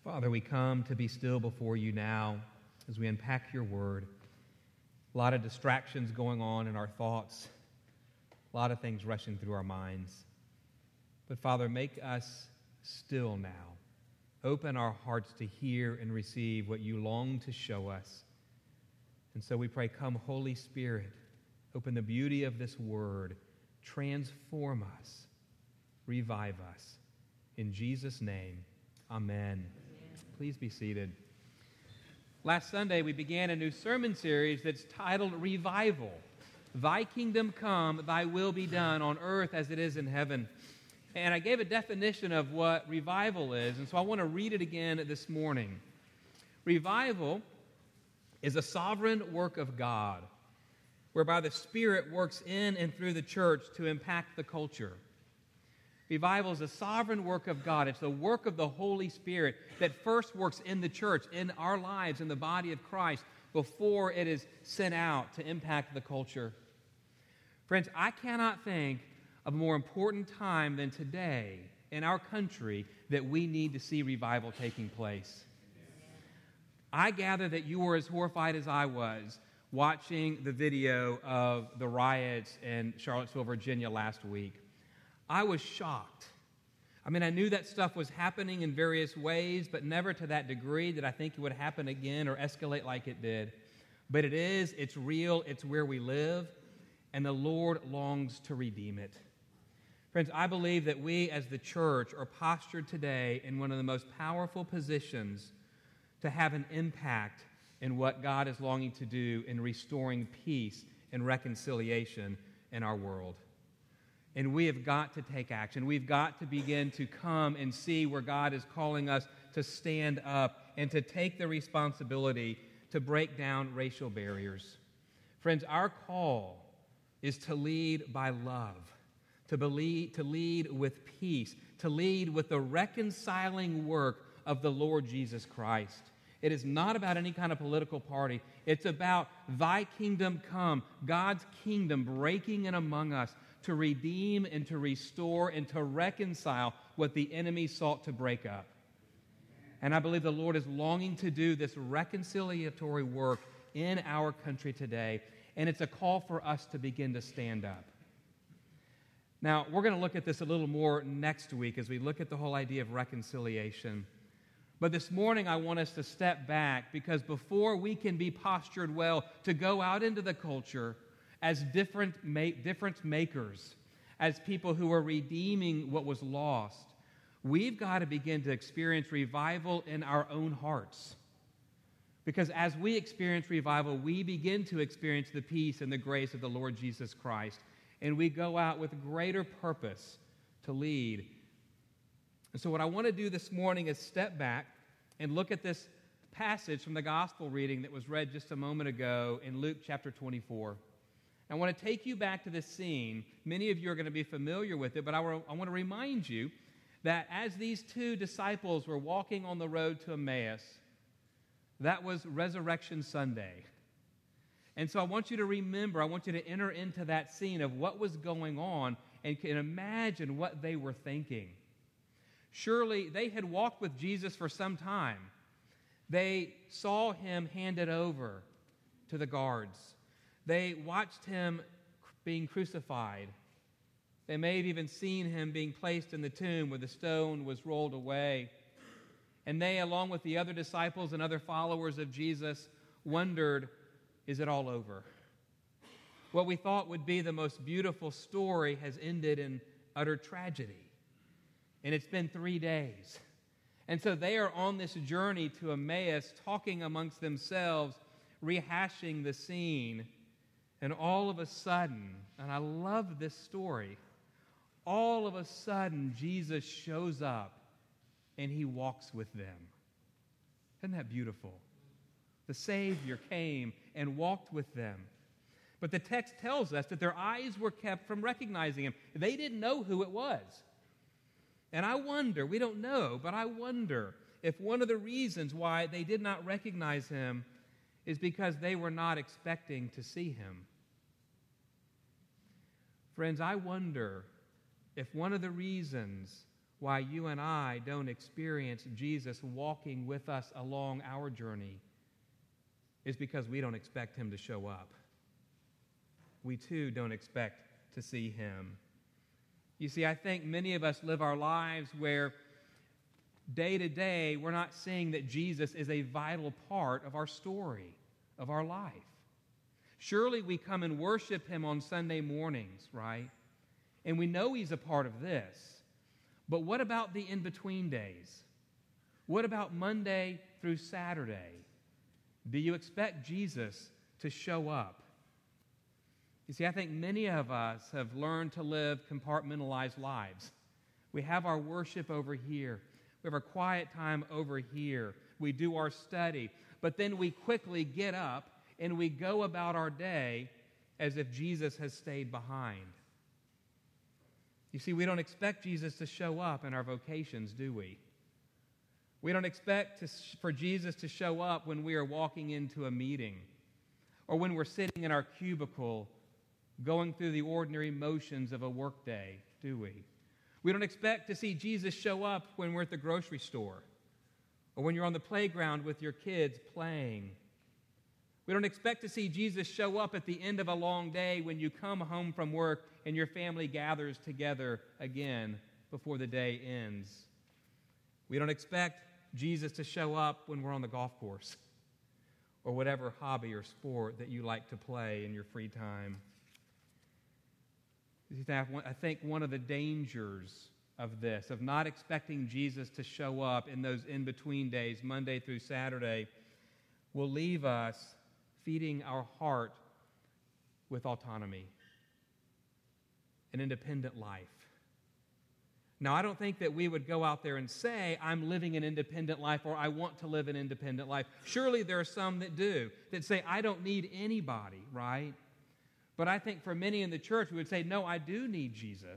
Father, we come to be still before you now as we unpack your word. A lot of distractions going on in our thoughts, a lot of things rushing through our minds. But Father, make us still now. Open our hearts to hear and receive what you long to show us. And so we pray, come Holy Spirit, open the beauty of this word, transform us, revive us. In Jesus' name, amen. Please be seated. Last Sunday, we began a new sermon series that's titled Revival. Thy kingdom come, thy will be done on earth as it is in heaven. And I gave a definition of what revival is, and so I want to read it again this morning. Revival is a sovereign work of God, whereby the Spirit works in and through the church to impact the culture. Revival is a sovereign work of God. It's the work of the Holy Spirit that first works in the church, in our lives, in the body of Christ, before it is sent out to impact the culture. Friends, I cannot think of a more important time than today in our country that we need to see revival taking place. I gather that you were as horrified as I was watching the video of the riots in Charlottesville, Virginia last week. I was shocked. I mean, I knew that stuff was happening in various ways, but never to that degree that I think it would happen again or escalate like it did. But it's real, it's where we live, and the Lord longs to redeem it. Friends, I believe that we as the church are postured today in one of the most powerful positions to have an impact in what God is longing to do in restoring peace and reconciliation in our world. And we have got to take action. We've got to begin to come and see where God is calling us to stand up and to take the responsibility to break down racial barriers. Friends, our call is to lead by love, to lead with peace, to lead with the reconciling work of the Lord Jesus Christ. It is not about any kind of political party. It's about thy kingdom come, God's kingdom breaking in among us, to redeem and to restore and to reconcile what the enemy sought to break up. And I believe the Lord is longing to do this reconciliatory work in our country today, and it's a call for us to begin to stand up. Now, we're going to look at this a little more next week as we look at the whole idea of reconciliation. But this morning, I want us to step back, because before we can be postured well to go out into the culture as difference makers, as people who are redeeming what was lost, we've got to begin to experience revival in our own hearts. Because as we experience revival, we begin to experience the peace and the grace of the Lord Jesus Christ, and we go out with greater purpose to lead. And so what I want to do this morning is step back and look at this passage from the gospel reading that was read just a moment ago in Luke chapter 24. I want to take you back to this scene. Many of you are going to be familiar with it, but I want to remind you that as these two disciples were walking on the road to Emmaus, that was Resurrection Sunday. And so I want you to remember, I want you to enter into that scene of what was going on and can imagine what they were thinking. Surely they had walked with Jesus for some time. They saw him handed over to the guards. They watched him being crucified. They may have even seen him being placed in the tomb where the stone was rolled away. And they, along with the other disciples and other followers of Jesus, wondered, is it all over? What we thought would be the most beautiful story has ended in utter tragedy. And it's been 3 days. And so they are on this journey to Emmaus, talking amongst themselves, rehashing the scene. And all of a sudden, and I love this story, all of a sudden Jesus shows up and he walks with them. Isn't that beautiful? The Savior came and walked with them. But the text tells us that their eyes were kept from recognizing him. They didn't know who it was. And I wonder, we don't know, but I wonder if one of the reasons why they did not recognize him is because they were not expecting to see him. Friends, I wonder if one of the reasons why you and I don't experience Jesus walking with us along our journey is because we don't expect him to show up. We too don't expect to see him. You see, I think many of us live our lives where day to day we're not seeing that Jesus is a vital part of our story, of our life. Surely we come and worship him on Sunday mornings, right? And we know he's a part of this. But what about the in-between days? What about Monday through Saturday? Do you expect Jesus to show up? You see, I think many of us have learned to live compartmentalized lives. We have our worship over here. We have our quiet time over here. We do our study. But then we quickly get up and we go about our day as if Jesus has stayed behind. You see, we don't expect Jesus to show up in our vocations, do we? We don't expect for Jesus to show up when we are walking into a meeting or when we're sitting in our cubicle going through the ordinary motions of a workday, do we? We don't expect to see Jesus show up when we're at the grocery store or when you're on the playground with your kids playing. We don't expect to see Jesus show up at the end of a long day when you come home from work and your family gathers together again before the day ends. We don't expect Jesus to show up when we're on the golf course or whatever hobby or sport that you like to play in your free time. I think one of the dangers of this, of not expecting Jesus to show up in those in-between days, Monday through Saturday, will leave us feeding our heart with autonomy, an independent life. Now, I don't think that we would go out there and say, I'm living an independent life or I want to live an independent life. Surely there are some that do, that say, I don't need anybody, right? But I think for many in the church, we would say, no, I do need Jesus.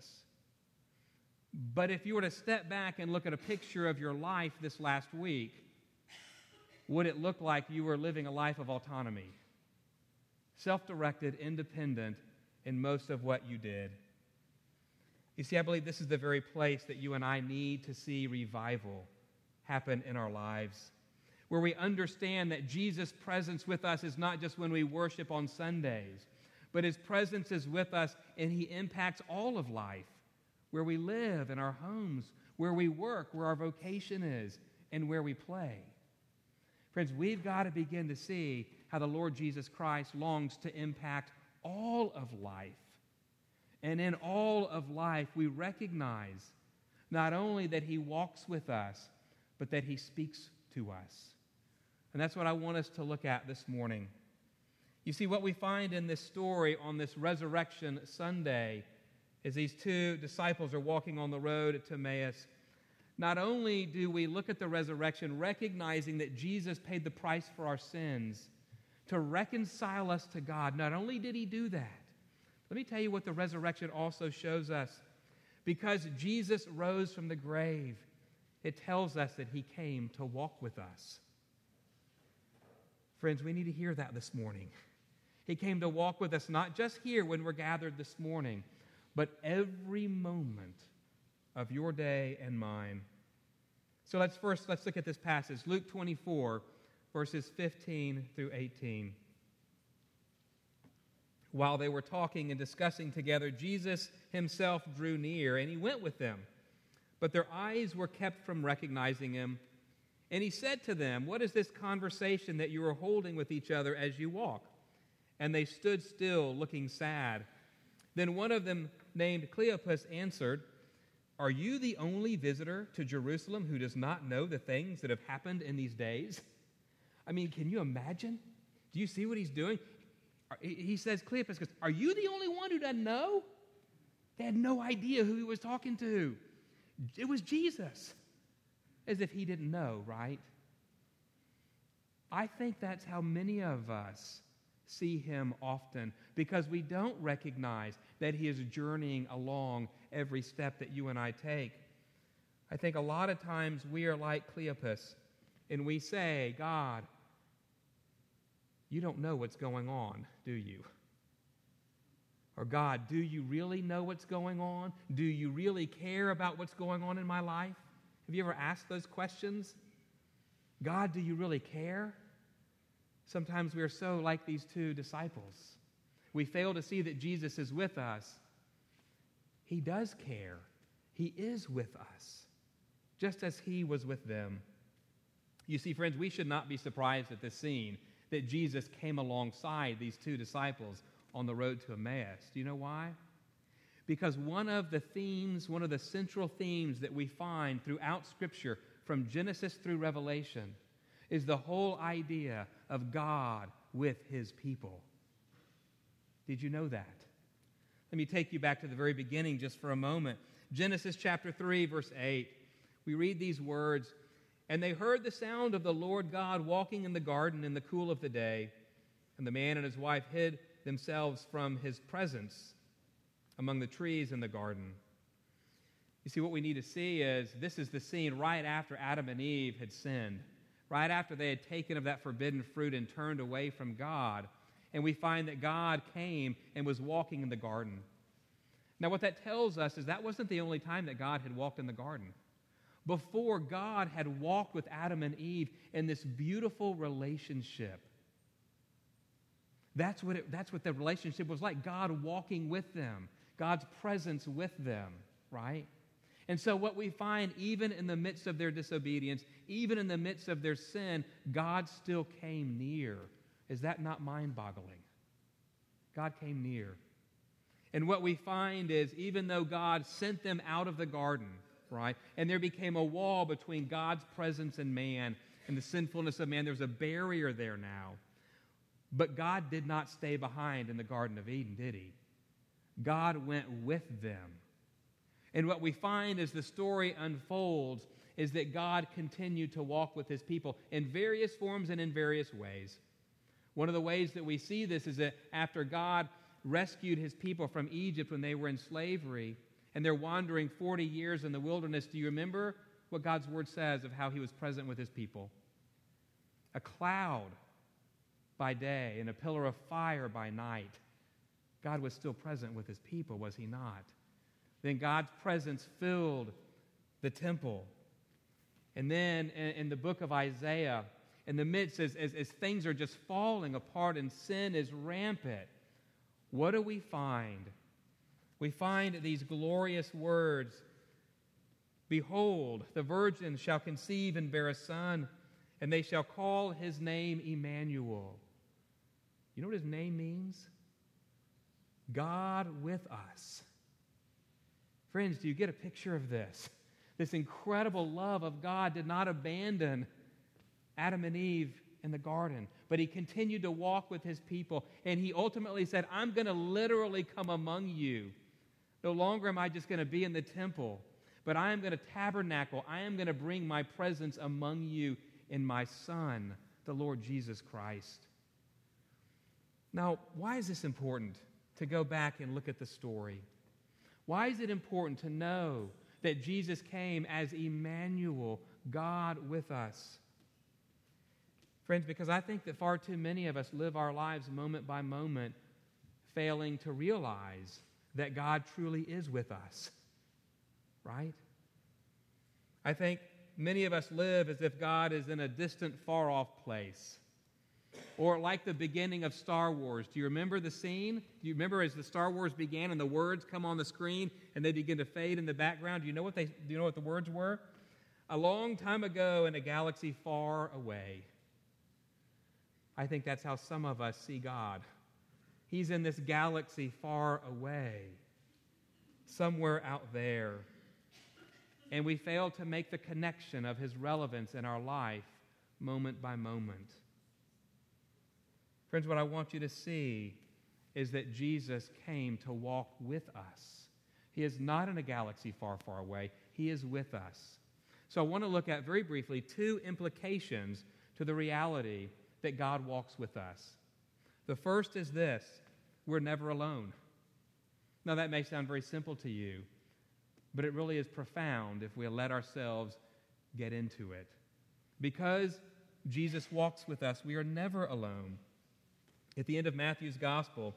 But if you were to step back and look at a picture of your life this last week, would it look like you were living a life of autonomy? Self-directed, independent in most of what you did. You see, I believe this is the very place that you and I need to see revival happen in our lives, where we understand that Jesus' presence with us is not just when we worship on Sundays, but his presence is with us and he impacts all of life, where we live, in our homes, where we work, where our vocation is, and where we play. Friends, we've got to begin to see how the Lord Jesus Christ longs to impact all of life. And in all of life, we recognize not only that he walks with us, but that he speaks to us. And that's what I want us to look at this morning. You see, what we find in this story on this Resurrection Sunday is these two disciples are walking on the road to Emmaus. Not only do we look at the resurrection, recognizing that Jesus paid the price for our sins to reconcile us to God, not only did he do that, let me tell you what the resurrection also shows us. Because Jesus rose from the grave, it tells us that he came to walk with us. Friends, we need to hear that this morning. He came to walk with us, not just here when we're gathered this morning, but every moment of your day and mine. So let's look at this passage, Luke 24, verses 15 through 18. While they were talking and discussing together, Jesus himself drew near, and he went with them. But their eyes were kept from recognizing him. And he said to them, "What is this conversation that you are holding with each other as you walk?" And they stood still, looking sad. Then one of them, named Cleopas, answered, "Are you the only visitor to Jerusalem who does not know the things that have happened in these days?" I mean, can you imagine? Do you see what he's doing? He says, Cleopas goes, "Are you the only one who doesn't know?" They had no idea who he was talking to. It was Jesus. As if he didn't know, right? I think that's how many of us see him often, because we don't recognize that he is journeying along every step that you and I take. I think a lot of times we are like Cleopas, and we say, "God, you don't know what's going on, do you? Or God, do you really know what's going on? Do you really care about what's going on in my life? Have you ever asked those questions? God, do you really care? Sometimes we are so like these two disciples. We fail to see that Jesus is with us. He does care. He is with us, just as he was with them. You see, friends, we should not be surprised at this scene that Jesus came alongside these two disciples on the road to Emmaus. Do you know why? Because one of the central themes that we find throughout Scripture, from Genesis through Revelation, is the whole idea of God with his people. Did you know that? Let me take you back to the very beginning just for a moment. Genesis chapter 3, verse 8. We read these words, "And they heard the sound of the Lord God walking in the garden in the cool of the day, and the man and his wife hid themselves from his presence among the trees in the garden." You see, what we need to see is this is the scene right after Adam and Eve had sinned, right after they had taken of that forbidden fruit and turned away from God. And we find that God came and was walking in the garden. Now, what that tells us is that wasn't the only time that God had walked in the garden. Before, God had walked with Adam and Eve in this beautiful relationship. That's what the relationship was like, God walking with them, God's presence with them, right? And so what we find, even in the midst of their disobedience, even in the midst of their sin, God still came near. Is that not mind-boggling? God came near. And what we find is, even though God sent them out of the garden, right, and there became a wall between God's presence and man and the sinfulness of man, there's a barrier there now. But God did not stay behind in the Garden of Eden, did he? God went with them. And what we find as the story unfolds is that God continued to walk with his people in various forms and in various ways. One of the ways that we see this is that after God rescued his people from Egypt when they were in slavery and they're wandering 40 years in the wilderness, do you remember what God's word says of how he was present with his people? A cloud by day and a pillar of fire by night. God was still present with his people, was he not? Then God's presence filled the temple. And then in the book of Isaiah, in the midst, as things are just falling apart and sin is rampant, what do we find? We find these glorious words, "Behold, the virgin shall conceive and bear a son, and they shall call his name Emmanuel." You know what his name means? God with us. Friends, do you get a picture of this? This incredible love of God did not abandon Adam and Eve in the garden, but he continued to walk with his people, and he ultimately said, I'm going to literally come among you. No longer am I just going to be in the temple, but I am going to tabernacle. I am going to bring my presence among you in my Son, the Lord Jesus Christ. Now, why is this important to go back and look at the story? Why is it important to know that Jesus came as Emmanuel, God with us? Friends, because I think that far too many of us live our lives moment by moment failing to realize that God truly is with us, right? I think many of us live as if God is in a distant, far-off place. Or like the beginning of Star Wars. Do you remember the scene? Do you remember as the Star Wars began and the words come on the screen and they begin to fade in the background? Do you know what the words were? A long time ago in a galaxy far away. I think that's how some of us see God. He's in this galaxy far away, somewhere out there. And we fail to make the connection of his relevance in our life moment by moment. Friends, what I want you to see is that Jesus came to walk with us. He is not in a galaxy far, far away. He is with us. So I want to look at very briefly two implications to the reality that God walks with us. The first is this: we're never alone. Now that may sound very simple to you, but it really is profound if we let ourselves get into it. Because Jesus walks with us, we are never alone. At the end of Matthew's gospel,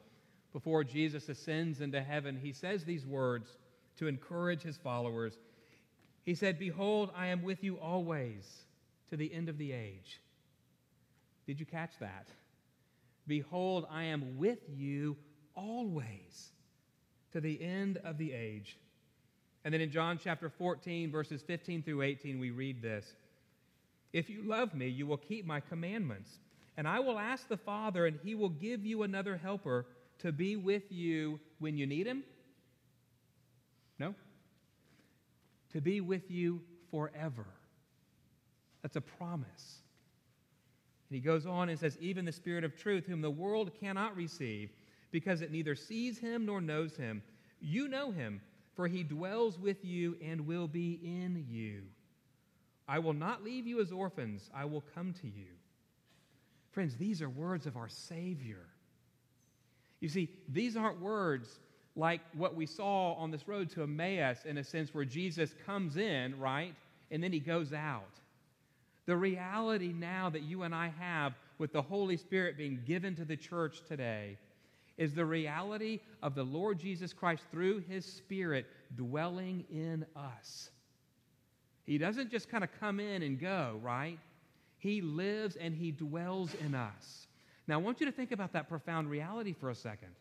before Jesus ascends into heaven, he says these words to encourage his followers. He said, "Behold, I am with you always to the end of the age." Did you catch that? Behold, I am with you always to the end of the age. And then in John chapter 14, verses 15 through 18, we read this. "If you love me, you will keep my commandments. And I will ask the Father, and he will give you another helper to be with you when you need him." No? To be with you forever. That's a promise. And he goes on and says, "Even the Spirit of truth, whom the world cannot receive, because it neither sees him nor knows him. You know him, for he dwells with you and will be in you. I will not leave you as orphans. I will come to you." Friends, these are words of our Savior. You see, these aren't words like what we saw on this road to Emmaus, in a sense where Jesus comes in, right, and then he goes out. The reality now that you and I have with the Holy Spirit being given to the church today is the reality of the Lord Jesus Christ through his Spirit dwelling in us. He doesn't just kind of come in and go, right? He lives and he dwells in us. Now, I want you to think about that profound reality for a second.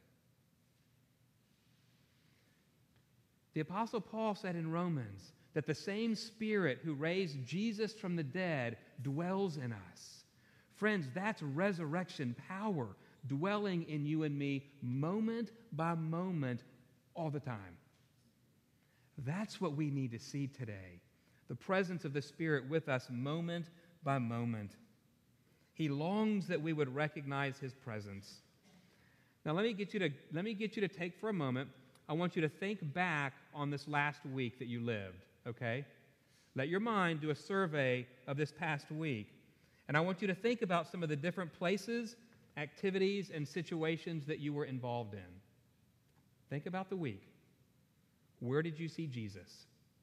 The Apostle Paul said in Romans that the same Spirit who raised Jesus from the dead dwells in us. Friends, that's resurrection power dwelling in you and me moment by moment all the time. That's what we need to see today. The presence of the Spirit with us moment by moment. He longs that we would recognize his presence. Now let me get you to take for a moment. I want you to think back on this last week that you lived, okay? Let your mind do a survey of this past week. And I want you to think about some of the different places, activities, and situations that you were involved in. Think about the week. Where did you see Jesus?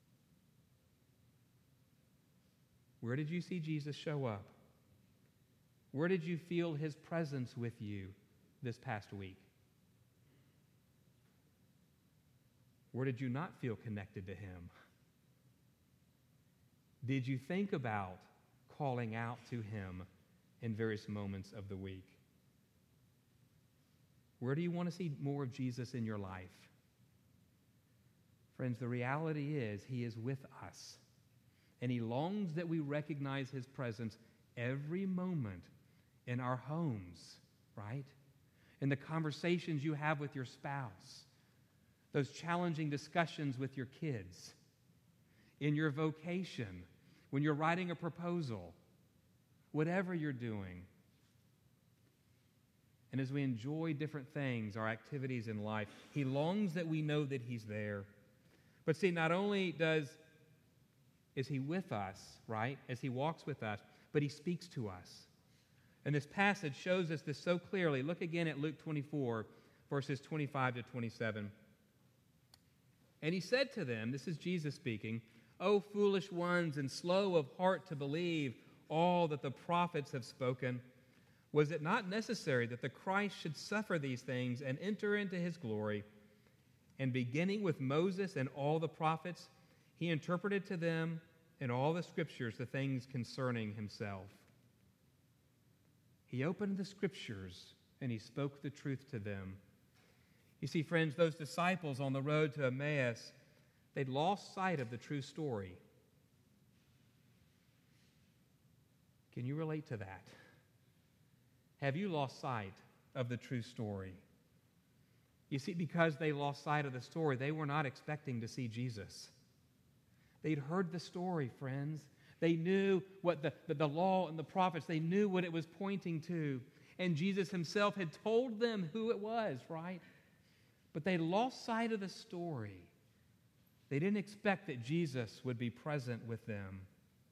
Where did you see Jesus show up? Where did you feel his presence with you this past week? Where did you not feel connected to him? Did you think about calling out to him in various moments of the week? Where do you want to see more of Jesus in your life? Friends, the reality is he is with us, and he longs that we recognize his presence every moment in our homes, right? In the conversations you have with your spouse, those challenging discussions with your kids, in your vocation, when you're writing a proposal, whatever you're doing. And as we enjoy different things, our activities in life, he longs that we know that he's there. But see, not only is he with us, right, as he walks with us, but he speaks to us. And this passage shows us this so clearly. Look again at Luke 24, verses 25 to 27. "And he said to them," this is Jesus speaking, "O foolish ones and slow of heart to believe all that the prophets have spoken. Was it not necessary that the Christ should suffer these things and enter into his glory? And beginning with Moses and all the prophets, he interpreted to them in all the scriptures the things concerning himself." He opened the scriptures and he spoke the truth to them. You see, friends, those disciples on the road to Emmaus, they'd lost sight of the true story. Can you relate to that? Have you lost sight of the true story? You see, because they lost sight of the story, they were not expecting to see Jesus. They'd heard the story, friends. They knew what the law and the prophets, they knew what it was pointing to. And Jesus himself had told them who it was, right? But they lost sight of the story. They didn't expect that Jesus would be present with them.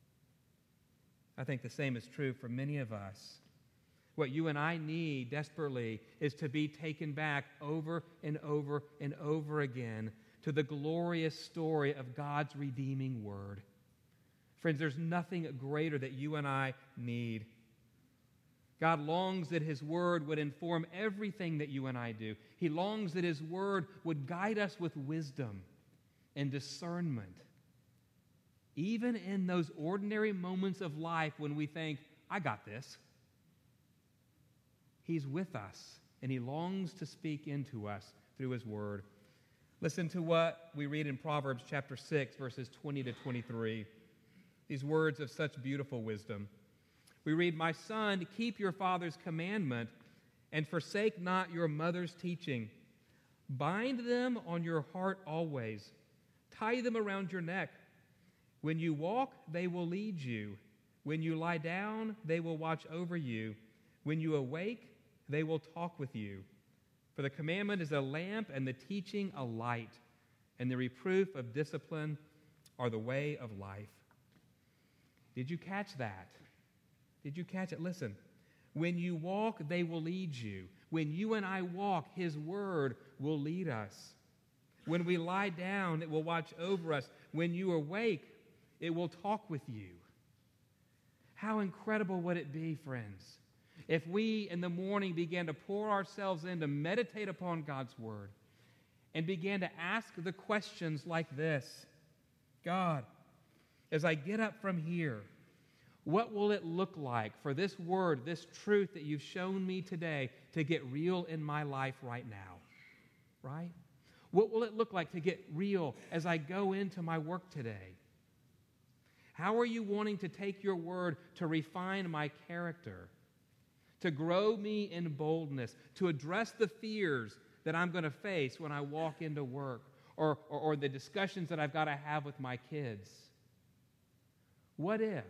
I think the same is true for many of us. What you and I need desperately is to be taken back over and over and over again to the glorious story of God's redeeming word. Friends, there's nothing greater that you and I need. God longs that his word would inform everything that you and I do. He longs that his word would guide us with wisdom and discernment. Even in those ordinary moments of life when we think, I got this. He's with us, and he longs to speak into us through his word. Listen to what we read in Proverbs chapter 6, verses 20 to 23. These words of such beautiful wisdom. We read, "My son, keep your father's commandment and forsake not your mother's teaching. Bind them on your heart always. Tie them around your neck. When you walk, they will lead you. When you lie down, they will watch over you. When you awake, they will talk with you. For the commandment is a lamp and the teaching a light, and the reproof of discipline are the way of life." Did you catch that? Did you catch it? Listen. When you walk, they will lead you. When you and I walk, his word will lead us. When we lie down, it will watch over us. When you awake, it will talk with you. How incredible would it be, friends, if we in the morning began to pour ourselves in to meditate upon God's word and began to ask the questions like this: God, as I get up from here, what will it look like for this word, this truth that you've shown me today to get real in my life right now? Right? What will it look like to get real as I go into my work today? How are you wanting to take your word to refine my character, to grow me in boldness, to address the fears that I'm going to face when I walk into work, or the discussions that I've got to have with my kids? What if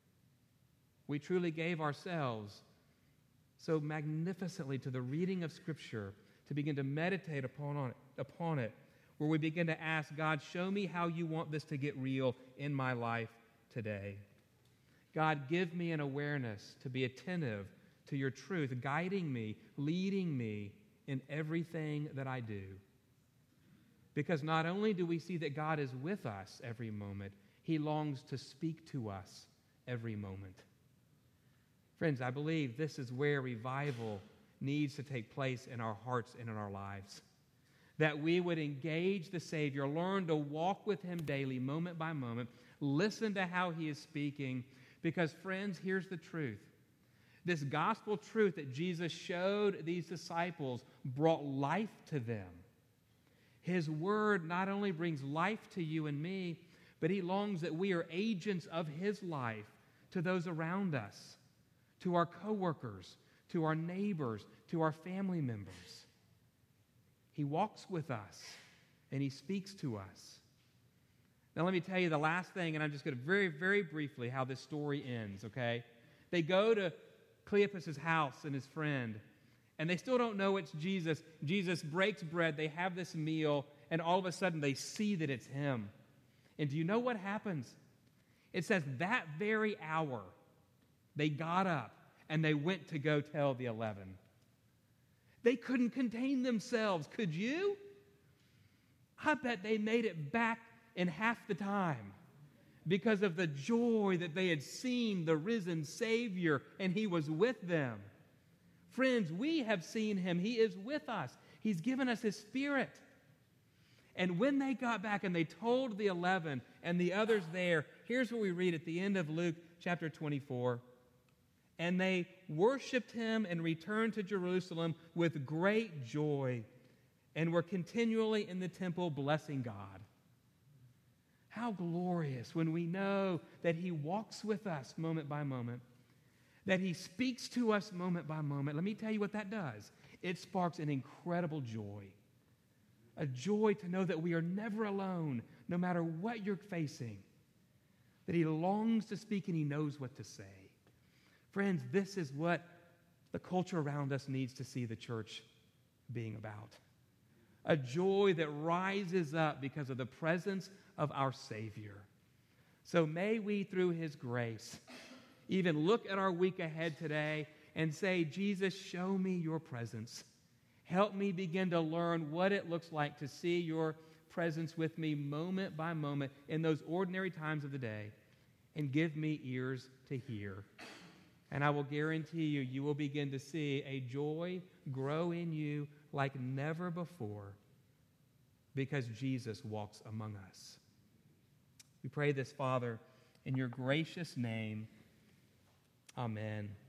we truly gave ourselves so magnificently to the reading of Scripture, to begin to meditate upon it, where we begin to ask, God, show me how you want this to get real in my life today. God, give me an awareness to be attentive to your truth, guiding me, leading me in everything that I do. Because not only do we see that God is with us every moment, he longs to speak to us every moment. Friends, I believe this is where revival needs to take place in our hearts and in our lives. That we would engage the Savior, learn to walk with him daily, moment by moment, listen to how he is speaking. Because, friends, here's the truth. This gospel truth that Jesus showed these disciples brought life to them. His word not only brings life to you and me, but he longs that we are agents of his life to those around us, to our coworkers, to our neighbors, to our family members. He walks with us, and he speaks to us. Now let me tell you the last thing, and I'm just going to very, very briefly how this story ends, okay? They go to Cleopas' house and his friend, and they still don't know it's Jesus. Jesus breaks bread, they have this meal, and all of a sudden they see that it's him. And do you know what happens? It says that very hour, they got up and they went to go tell the 11. They couldn't contain themselves. Could you? I bet they made it back in half the time because of the joy that they had seen the risen Savior and he was with them. Friends, we have seen him. He is with us. He's given us his Spirit. And when they got back and they told the 11 and the others there, here's what we read at the end of Luke chapter 24. And they worshiped him and returned to Jerusalem with great joy and were continually in the temple blessing God. How glorious when we know that he walks with us moment by moment, that he speaks to us moment by moment. Let me tell you what that does. It sparks an incredible joy. A joy to know that we are never alone, no matter what you're facing. That he longs to speak and he knows what to say. Friends, this is what the culture around us needs to see the church being about. A joy that rises up because of the presence of our Savior. So may we, through his grace, even look at our week ahead today and say, Jesus, show me your presence. Help me begin to learn what it looks like to see your presence with me moment by moment in those ordinary times of the day, and give me ears to hear. And I will guarantee you, you will begin to see a joy grow in you like never before because Jesus walks among us. We pray this, Father, in your gracious name. Amen.